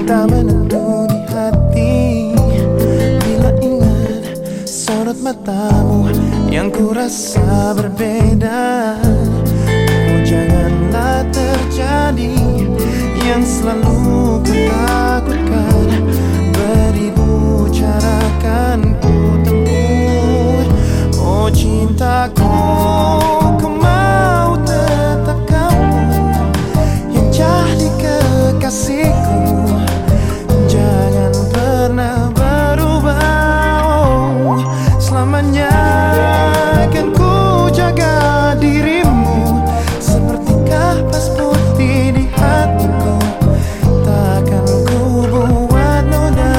tak menentu di hati bila ingat sorot matamu yang ku rasa berbeda. Oh, janganlah terjadi yang selalu ku takutkan. Beribu cara kan ku tempuh. Oh cintaku, ku mau tetap kamu yang jadi kekasihku. Jangan pernah berubah, oh, selamanya akan ku jaga dirimu seperti kapas putih di hatiku. Takkan ku buat noda.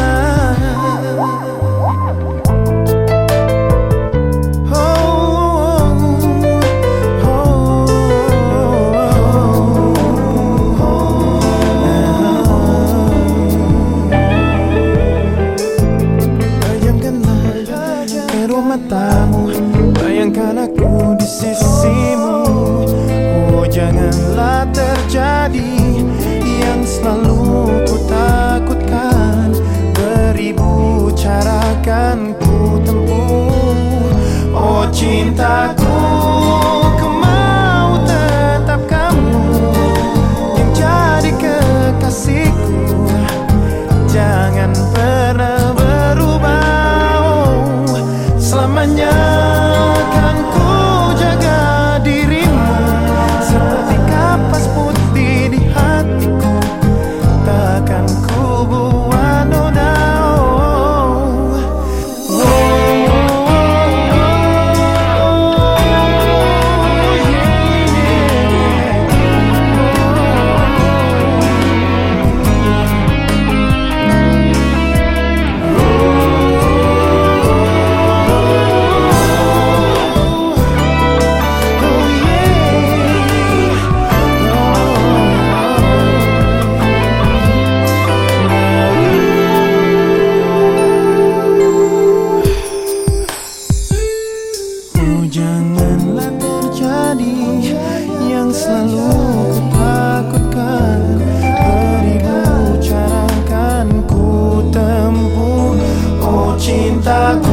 Matamu, bayangkan aku di sisimu. Oh janganlah terjadi yang selalu ku takutkan. Beribu cara kan ku tempuh. Oh cintaku, ku mau tetap kamu yang jadi kekasihku. Jangan pernah berubah, selamanya akan ku jaga dirimu seperti kapas putih di hatiku. Takkan ku buat noda. Janganlah terjadi yang selalu ku takutkan. Beribu cara kan ku tempuh. Oh cintaku,